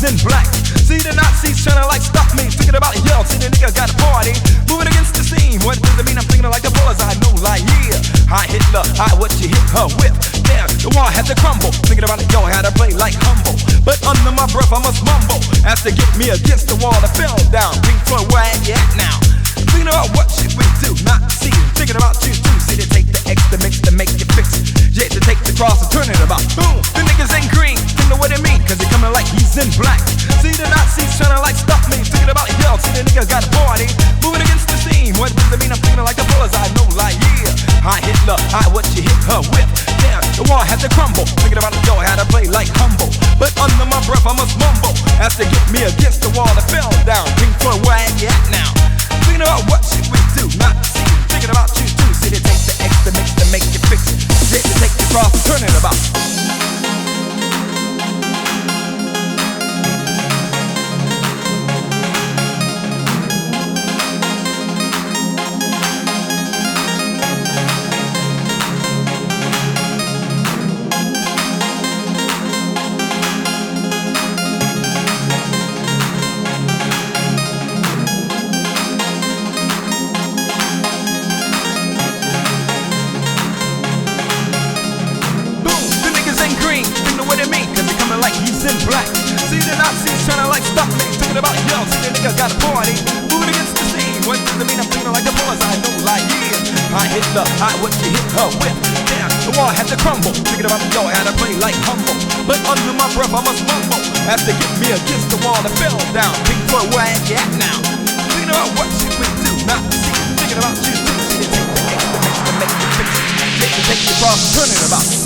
in black. See the Nazis trying to like stop me, thinking about yo, see the nigga got a party, moving against the scene. What does it mean? I'm thinking like the bullets, I know like yeah. Hi Hitler, hi what you hit her with. Damn, the wall had to crumble, thinking about it, yo, how to play like humble. But under my breath I must mumble, as to get me against the wall that fell down. Pink Floyd, where you at now? Thinking about what should we do, not see. Thinking about you too, see to take the X to mix to make you fix it. Yeah, to take the cross and turn it about. Boom, the niggas ain't green, don't know what it mean, cause they coming like he's in black. See the Nazis trying to like stop me, thinking about yo, see the nigga got a party, moving against the scene. What does it mean? I'm thinking like the bullets, I know like yeah. Hi Hitler, hi what you hit her with. Damn, the wall had to crumble, thinking about it, yo, how to play like humble. But under my breath I must mumble, as to get me against the wall that fell down. Pink Floyd, where you at now? Thinking about what should we do, not see. Thinking about you too, see to take the X to mix to make you fix it. Yeah, to take the cross and turn it about. In black. See the Nazis trying to like stop me, thinking about yo, see the nigga got a party, moving against the scene. What does it mean? I'm thinking like the bullets, I know like yeah. Hi Hitler, hi what you hit her with. Damn, the wall had to crumble, thinking about yo, how to play like humble. But under my breath I must mumble, as to get me against the wall that fell down. Pink Floyd, where you at now? Thinking about what should we do, not see. Thinking about you too, see to take the X to mix to make you fix it. Take the cross, turn it about.